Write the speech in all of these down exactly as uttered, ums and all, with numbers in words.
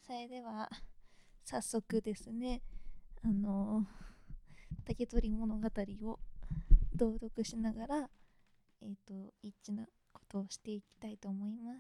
それでは早速ですね、あの竹取物語を朗読しながら、えっ、と一致なことをしていきたいと思います。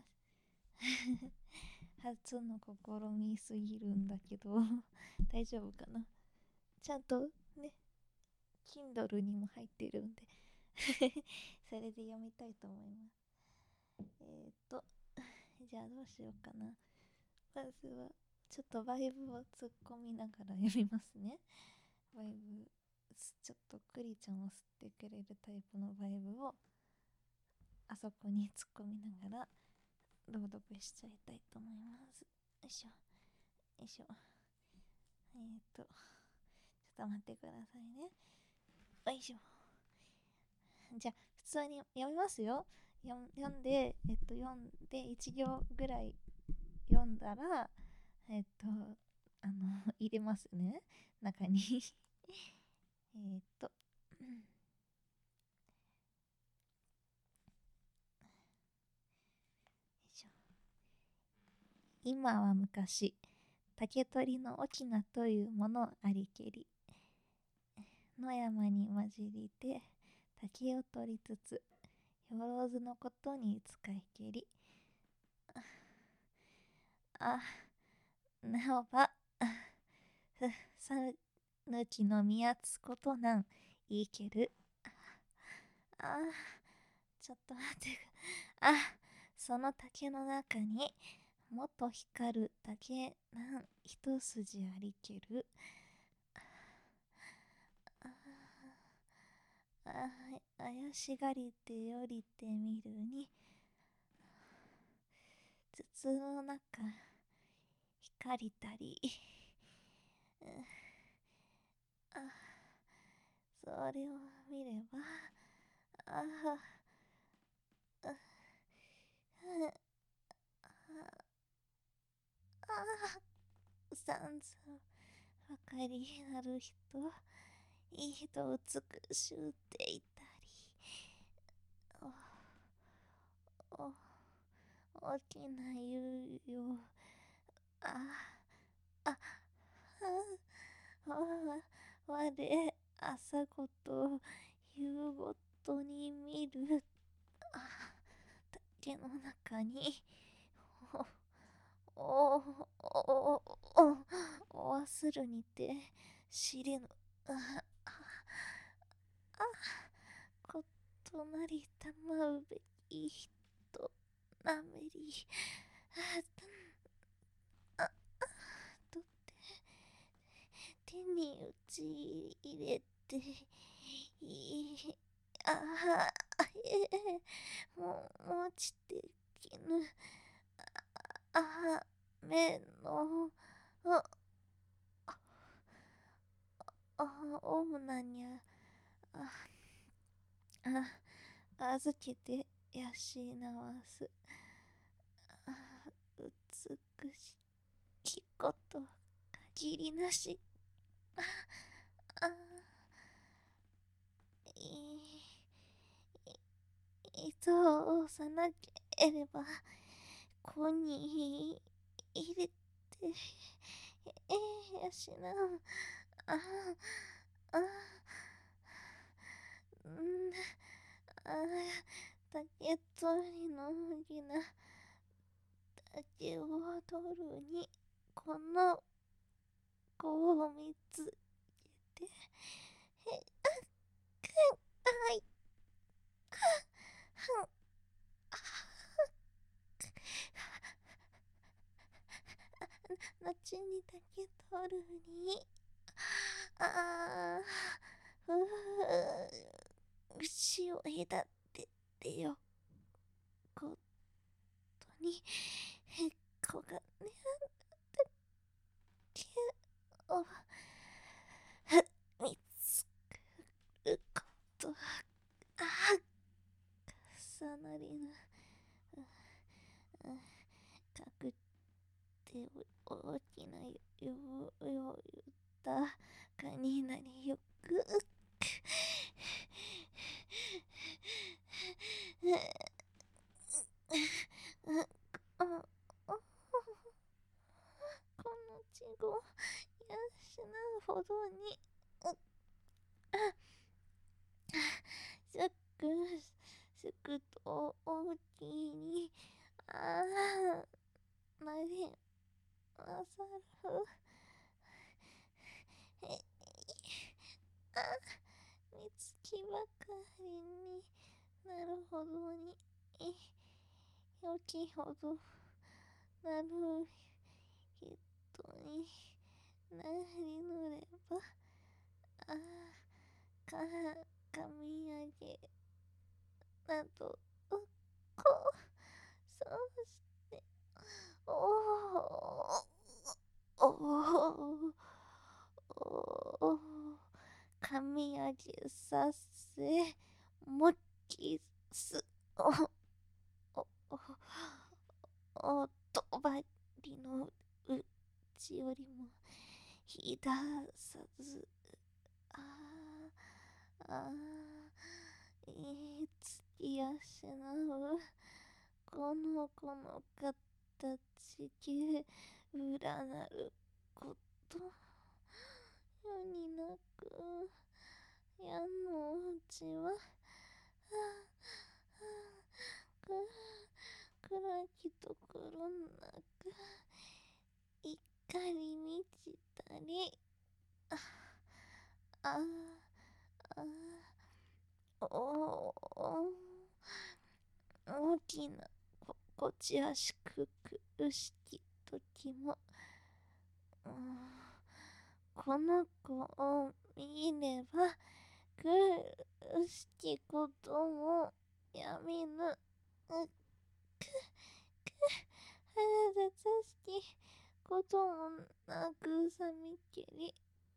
初の試みすぎるんだけど大丈夫かな。ちゃんとね Kindle にも入ってるんでそれで読みたいと思います。えっ、とじゃあどうしようかな。まずはちょっとバイブを突っ込みながら読みますね。バイブ、ちょっとクリちゃんを吸ってくれるタイプのバイブをあそこに突っ込みながら朗読しちゃいたいと思います。よいしょよいしょ。えーとちょっと待ってくださいね。よいしょ。じゃあ普通に読みますよ。読んで、えっと読んでいち行ぐらい読んだら、えっとあの入れますね、中にえっと今は昔、竹取の翁というものありけり。野山に混じりて竹を取りつつ、よろずのことに使いけり。あ、なおば、ふ、さぬきのみやつことなんいいける。あ、ちょっと待って。あ、その竹の中にもっと光る竹なん一筋ありける。ああ、怪しがりて降りてみるに、筒の中光りたり。あ、それを見れば、ああ、ああ、あ、さんざんばかりなる人、いい人美しゅうていたり、お、お、大きなゆうよ、あ、あ、あ、あ、我、朝ごと、夕ごとに見る、あ、竹の中に、お、お、お、お、おわするにて、知れぬ、あ、あ、あ、ことなりたまうべき人、なめり、あ、あ、とて、手に打ち入れて、いい、ああ、ええ、もう、もちてきぬ、あ、あ、めの、あ、あ、おむなにゃ、あ、あ、預けて養わす。あ、美しきこと限りなし。あ、あ、い、い、糸をさなければ、子に入れて、ええ、養う。あ、あ、ん、あ、竹取のぎな、竹を取るに、この子を見つけて、え、はい、はん、後に竹取るに、ああ、ふう、牛を隔ててよ、ことに、へっこがね、竹を、見つくること、あ、重なりぬ、かくて大きなようよゆたかになりよく、 後養うほどに、うあすくすくと大きに、ああ、なれまさる。えあみつきばかりになるほどに、よきほどなる人になりぬれば、ああ、か、かみ上げなど、こう、そうして、おお、おお、おお、かみ上げさせ、もきす、お、お、お、おとばりのうちよりも、ひださず、ああ、ああ、いつきやしなう、この子の形け、うらなること、世になく、やのうちは、はあ、はあ、く、暗きところなく、怒り満ちたり、あ、あ、あ、おお、大きな心地やしく苦しき時も、うん、この子を見れば苦しきこともやみぬ、うく、く、腹立たしきこともなくさみけり、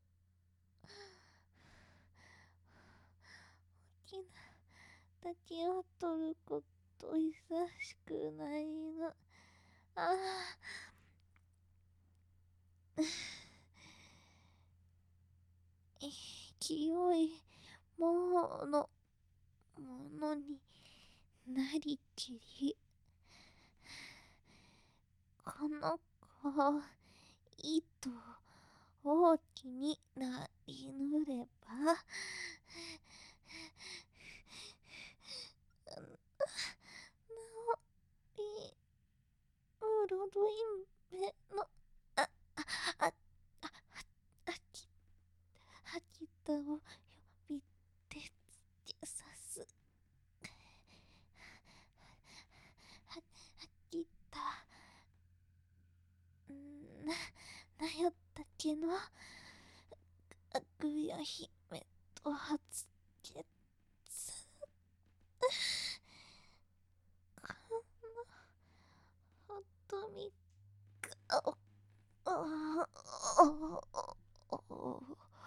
大きな竹を取ることいさしくないの。ああ、清いもの、ものになりきり、この子、いと大きになりぬれば、なおり、うるるいめの、あ、あ、あ、あ、あき、あきたを呼びてつけさす。は、はきた、んな、なよったけの、かぐや姫とはつけつ、この、ほとみかお、お、お、お、お、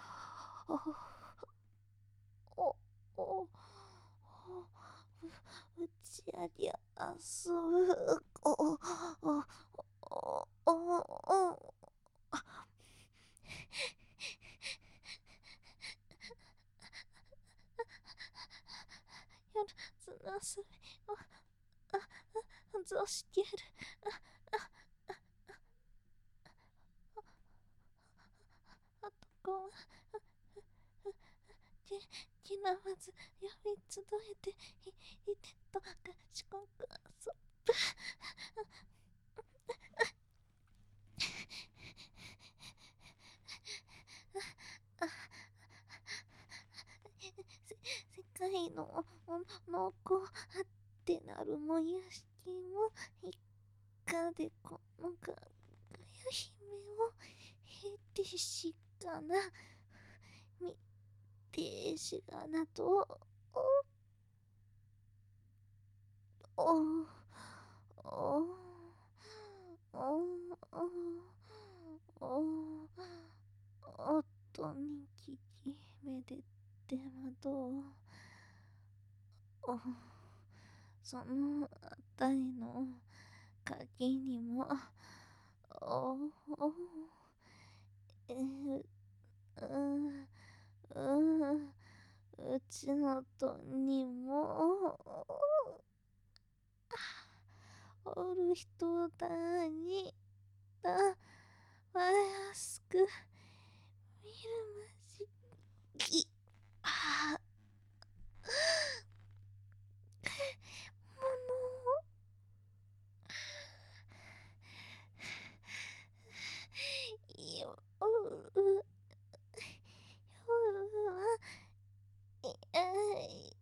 お、お、うちありゃあす、お、お、お、お、お、やるつなすびを、あ、あ、ぞしてる。あ、あ、あとこは、け、きなわず、呼び集えて、い、いてと、かしこく遊ぶ。世界ののこあってなるもやしきもいかでこのかぐや姫をへてしかなみてしがなとおおおおおおおとみききめでってまどおそのあたりの鍵にもおおえううううちのとにもおる人だにだわやすく見るまじきあものようういあい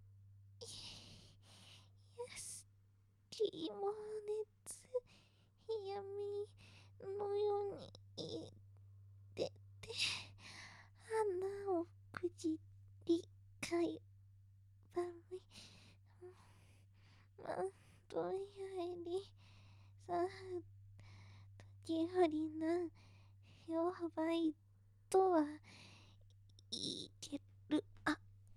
やすきも熱闇のように出て鼻をくじりかゆばみまとやりさ時折なよばいとはいけるあ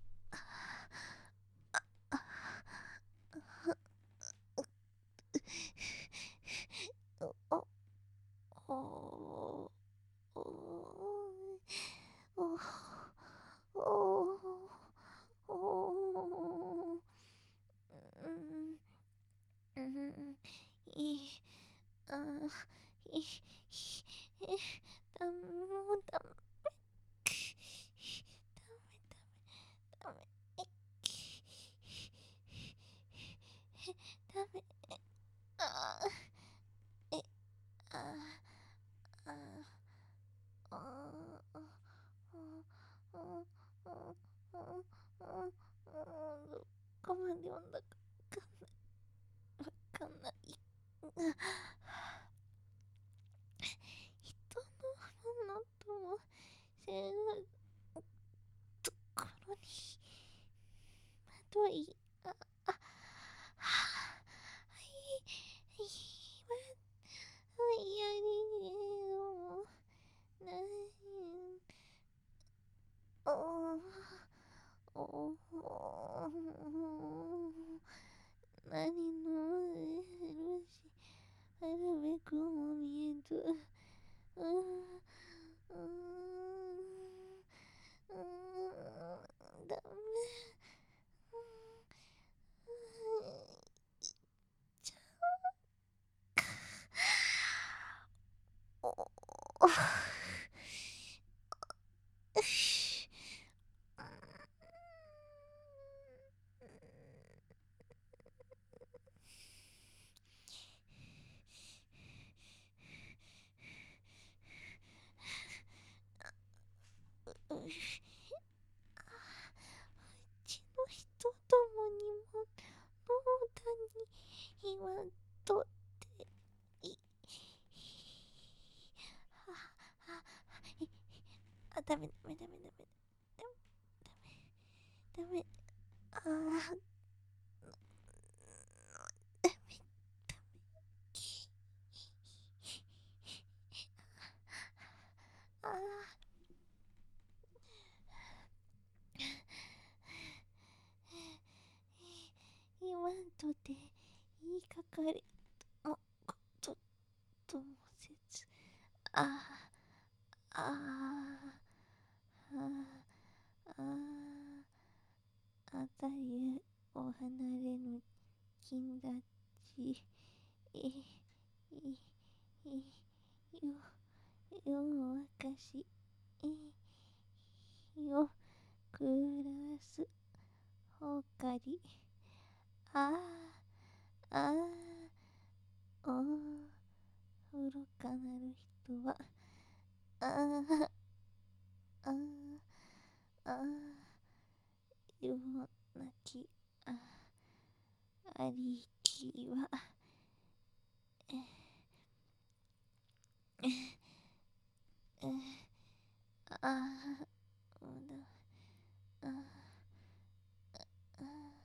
おおおおおおうんうんいあいえだもだめダメダメあえああああどこまで読んだかわかんない。人のものとも知らないところにまといああはいはいやりよないおお何のるしあるべくも見えずうーんうーんうーんダメちゃおおうちの人どもにもノータに言わんとっていははあダメダメダメダメダメダメあーダメあー言わんとて言いかかれもことともせずああああああたりお離れの金だちえいいよよわかしよくらすほかりあああお愚かなる人はああああよなきあありきはえええああああ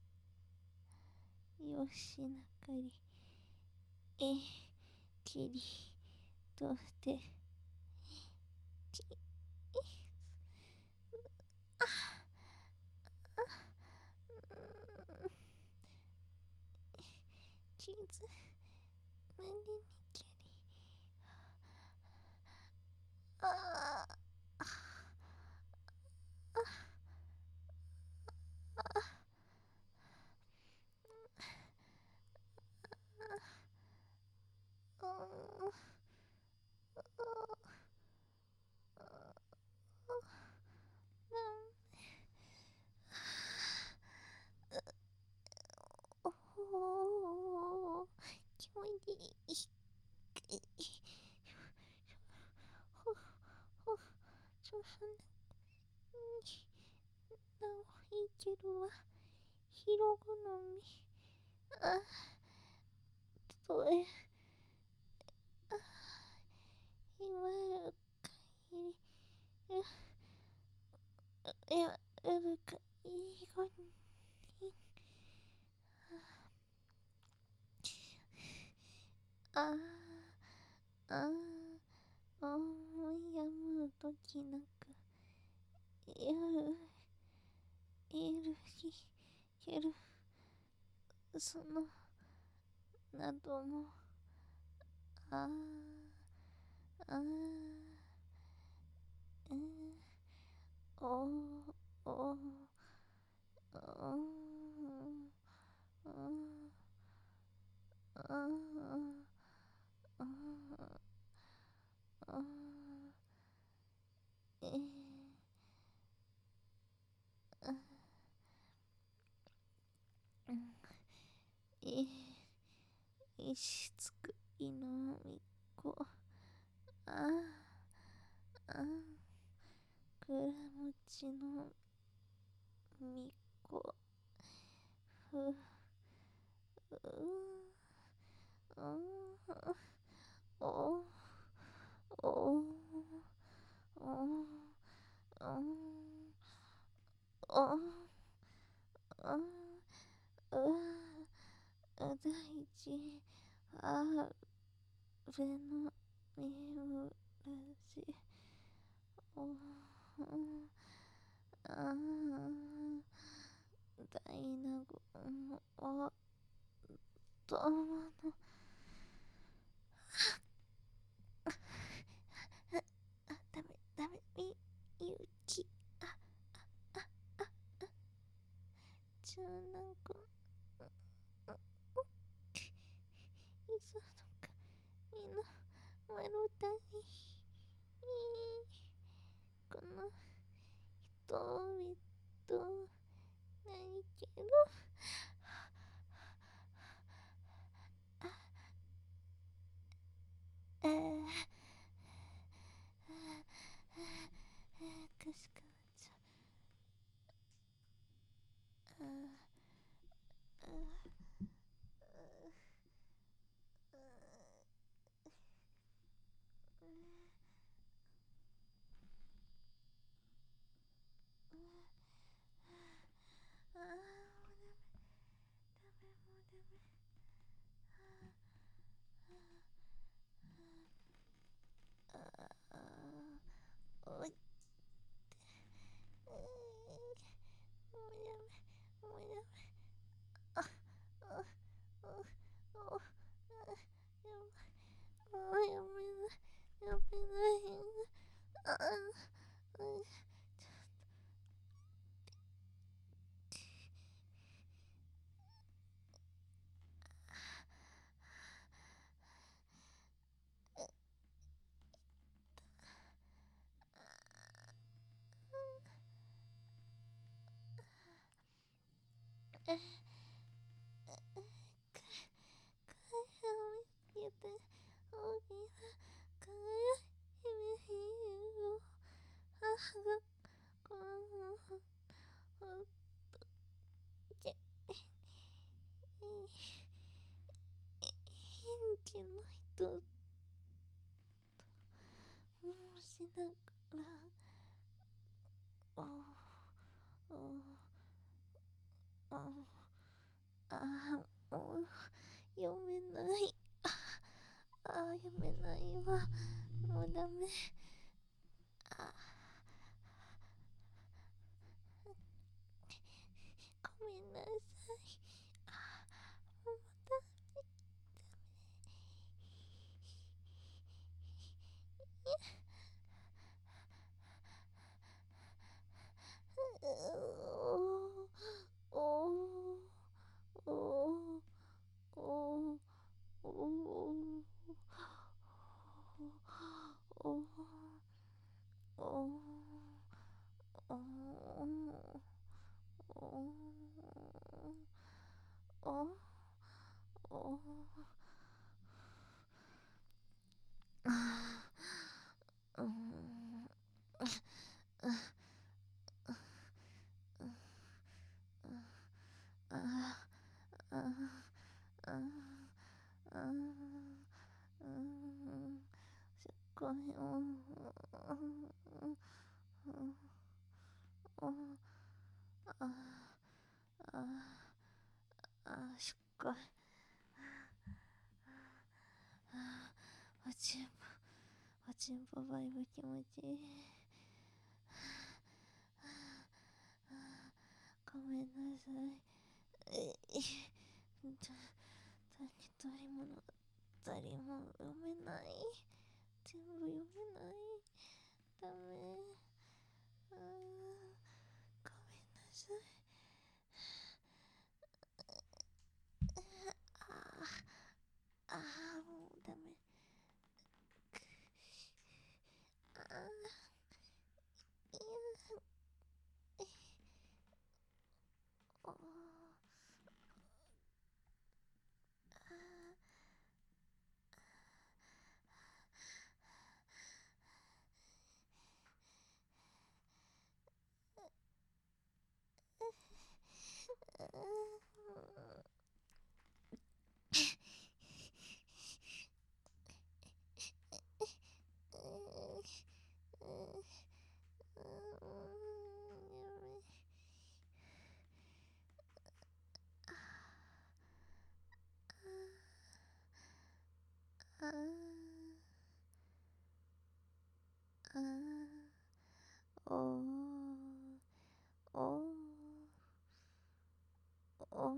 よしなかりえきりとてきちずまりにきりああああ色好み。あ、それ、あ、今るかいり、いや、るかいごに、あ、あ、思いやむときなく、夜、いるひ、ける、その、なども、あ、あ、え、お、お、お、お、あ、あ、あ、え、あ、うん、い、石つくいのみこ、あ、あ、くらもちのみこ、ふ、う、うん、お、お、お、お、お、お、う、大事、あれのみむらし、お、あ、大納言お、ともの、あ、ダメ、ダメ、み、ゆき、あ、あ、あ、あ、じゃあなんか、いそのか、みの、まろだに、この、瞳と、ないけど、あ、あ、かしかちゃ、あ、あ、あ、もうダメ、ダメ、もうダメ、あ、あ、おい、もうダメ、もうダメ、あ、あ、あ、あ、あ、やばい、もうやめない、やめない、あ、あ、うん、え、見て、大きな輝いている母がこのほっけ、元気の人もしながら、お、お、お、あ、もう読めない、あ、読めないわ、もうダメ、あ、ごめんなさい、あ、もうダメ、お、お、お、お、お、お、お、お、お、お、あ、うん、 ごめん。うんうんあああしっかり。おちんぽおちんぽバイブ気持ちいい。ごめんなさい。えい何誰も誰も読めない。全部読めない。ダメ。あーごめんなさい。ああもうダメ。ああいやおーあーああおおお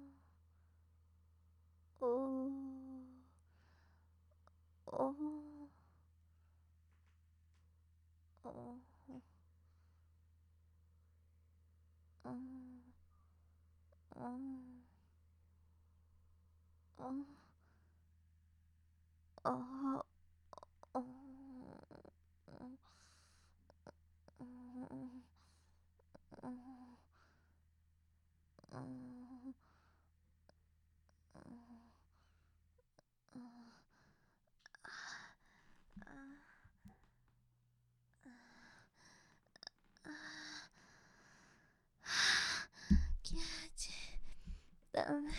おおおうんうんうんああうんうんうん気持ちいいダメ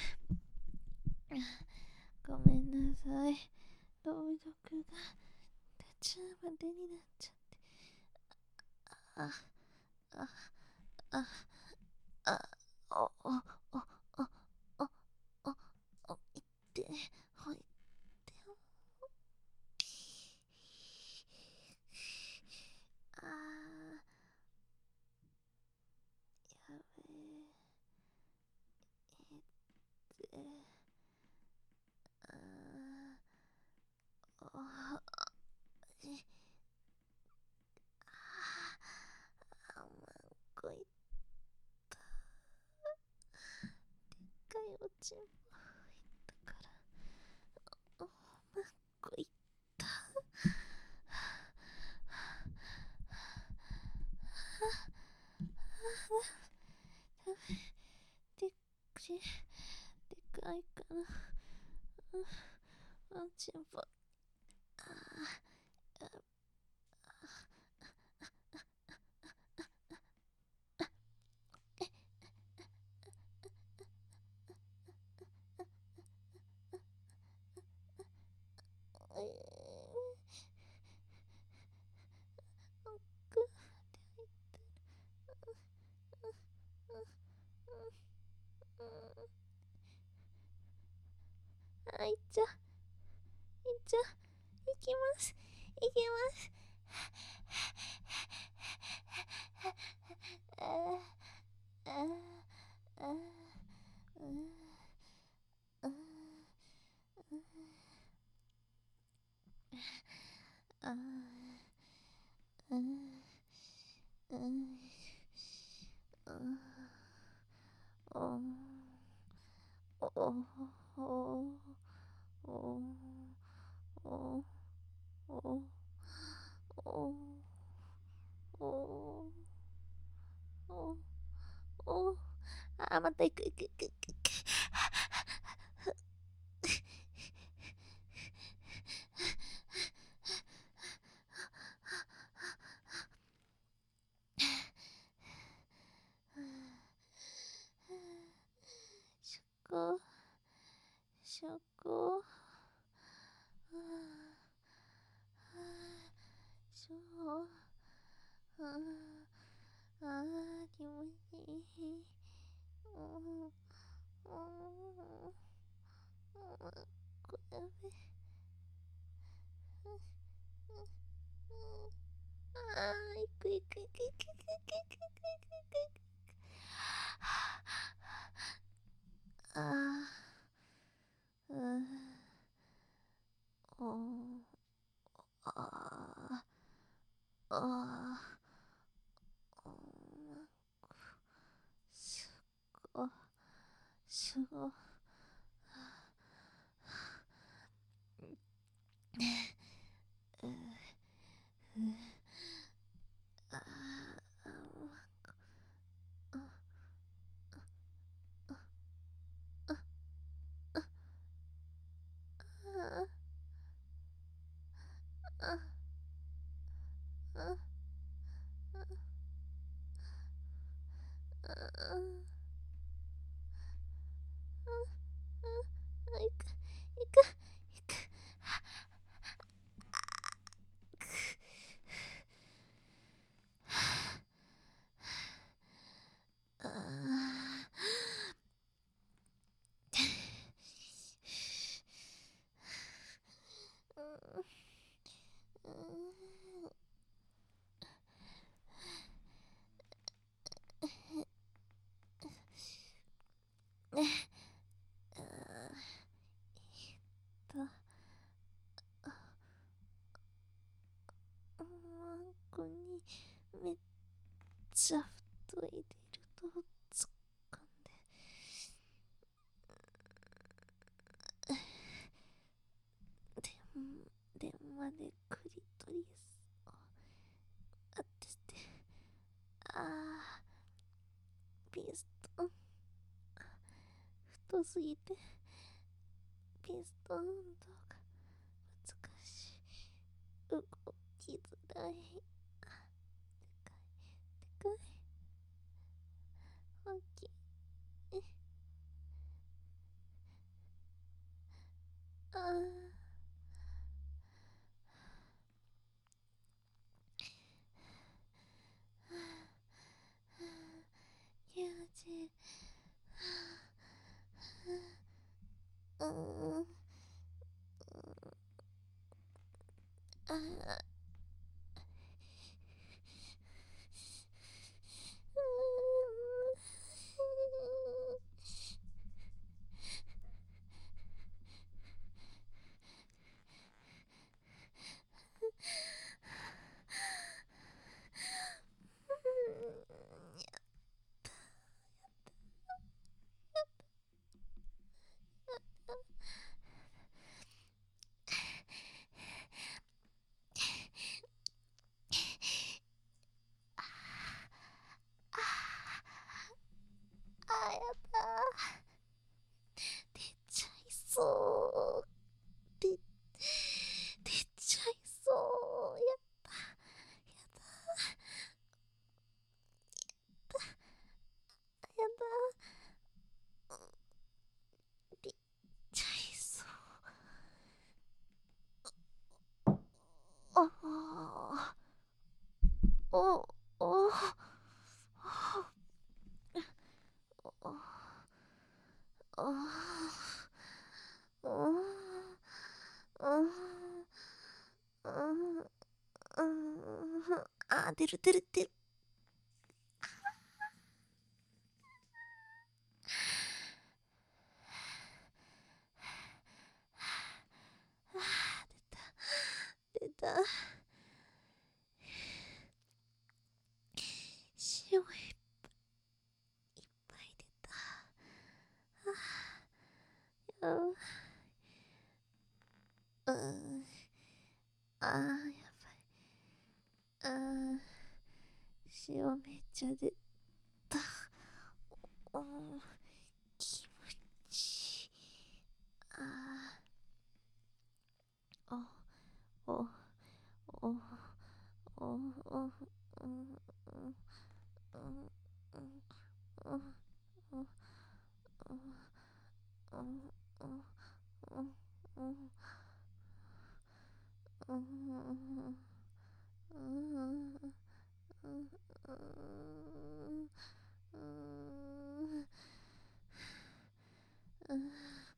ごめんなさい朗読が途中までになっちゃってああああおおおおおおおいってほいってあーやべえってあーおえあまんこいかいおちんぽだからおまんこいったでっくりでかいかなおちんぽあーえー奥あいっちゃいっちゃいきますいきますあーあーあーうんうんあーうんうんうんおおおおおおおおおおおあまた行く行く行く行くしょこしょこうんこれあーいくいくいくいくいくいくいくいくいくあーうんおあーあーすごすごあいくいくいくあここにめっちゃ太いディルドを突っ込んで電話でクリトリスを当ててああピストン太すぎてピストン運動が難しい動きづらいでかいでかい大きいああ気持ちいいうんあああやだ出ちゃいそう出出ちゃいそうやだやだやだ出ちゃいそうあおおあああ出る出る出る出た塩いっぱい出たうんうんあーやばいあー塩めっちゃ出たお気持ちいいあーおおおおおおんうん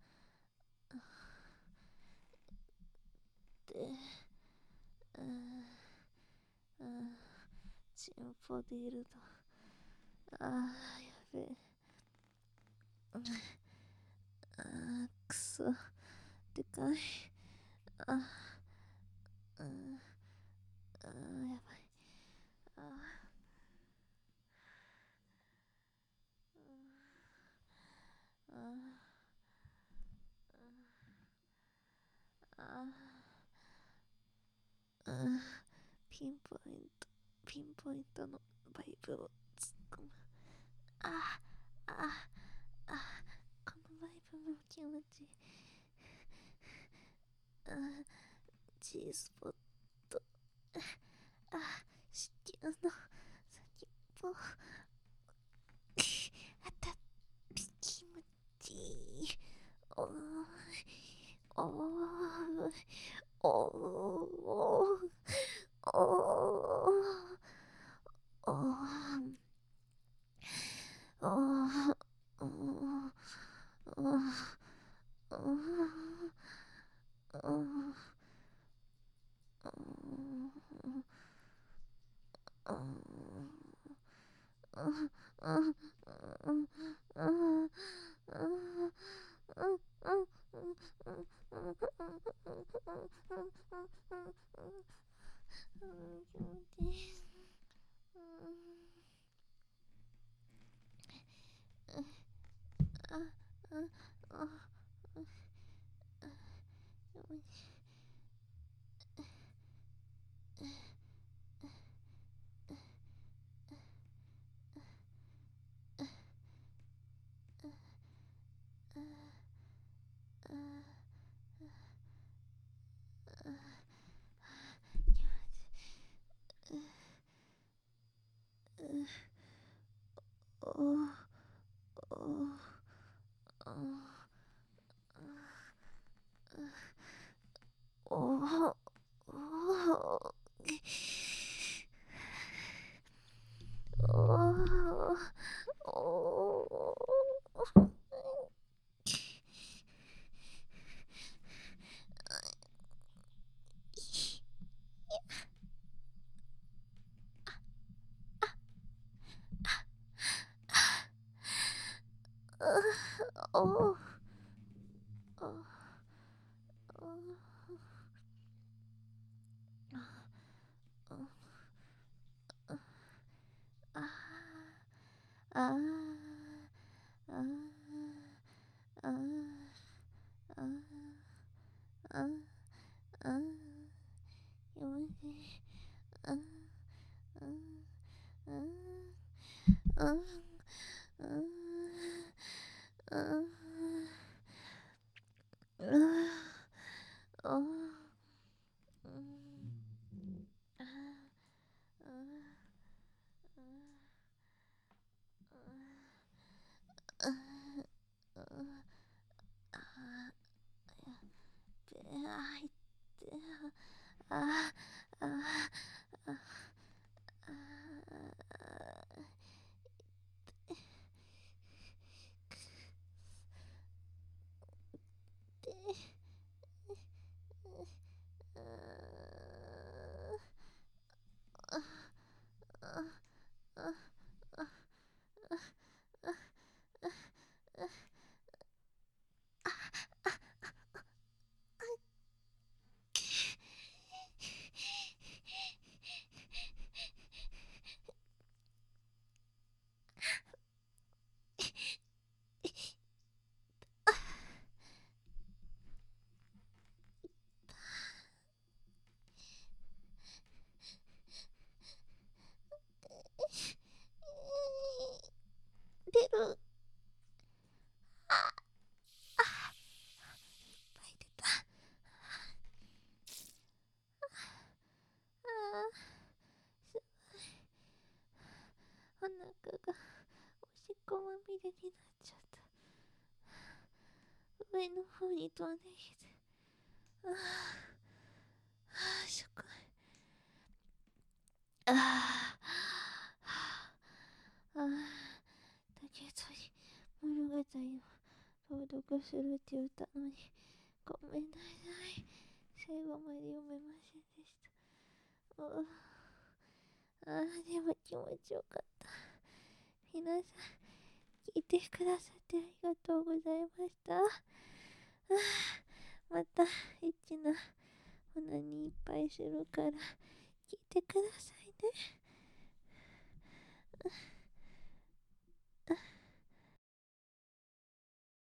でうんうんチンポディルド。あーやべえ。うんあーくそでかい。あうんあーやばい。あーあーあーあーピンポイントピンポイントのバイブを突っ込む。あああこのバイブも気持ちいい。あ G スポット。あ子宮の先っぽあたって気持ちいい。おーおーおーおーおーおーおーおーおーおあああああああよしああああああ入ってあああ出る。いっぱい出た。あーすごい。お腹がおしっこまみれになっちゃった。上の方に飛んできて。あーあーしょっこい。あーあー材を朗読するって言ったのに、ごめんなさい。最後まで読めませんでした。うああ、でも気持ちよかった。皆さん、聞いてくださってありがとうございました。あまた、エッチなオナニーいっぱいするから、聞いてくださいね。